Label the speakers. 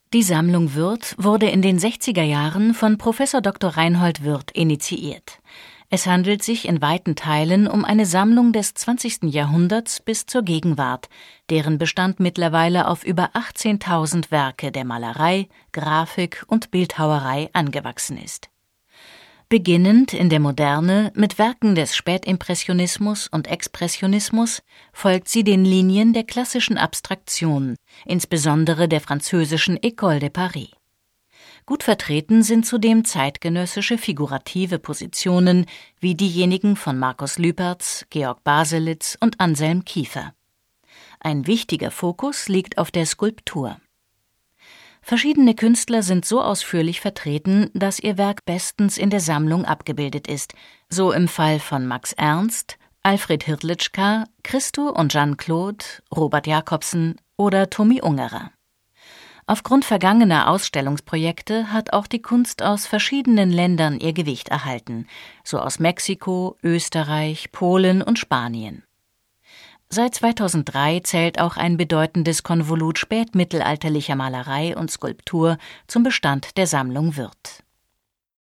Speaker 1: Die Sammlung Würth wurde in den 60er Jahren von Prof. Dr. Reinhold Würth initiiert. Es handelt sich in weiten Teilen um eine Sammlung des 20. Jahrhunderts bis zur Gegenwart, deren Bestand mittlerweile auf über 18.000 Werke der Malerei, Grafik und Bildhauerei angewachsen ist. Beginnend in der Moderne mit Werken des Spätimpressionismus und Expressionismus folgt sie den Linien der klassischen Abstraktion, insbesondere der französischen École de Paris. Gut vertreten sind zudem zeitgenössische figurative Positionen wie diejenigen von Markus Lüpertz, Georg Baselitz und Anselm Kiefer. Ein wichtiger Fokus liegt auf der Skulptur. Verschiedene Künstler sind so ausführlich vertreten, dass ihr Werk bestens in der Sammlung abgebildet ist, so im Fall von Max Ernst, Alfred Hrdlicka, Christo und Jeanne-Claude, Robert Jacobsen oder Tommy Ungerer. Aufgrund vergangener Ausstellungsprojekte hat auch die Kunst aus verschiedenen Ländern ihr Gewicht erhalten, so aus Mexiko, Österreich, Polen und Spanien. Seit 2003 zählt auch ein bedeutendes Konvolut spätmittelalterlicher Malerei und Skulptur zum Bestand der Sammlung Würth.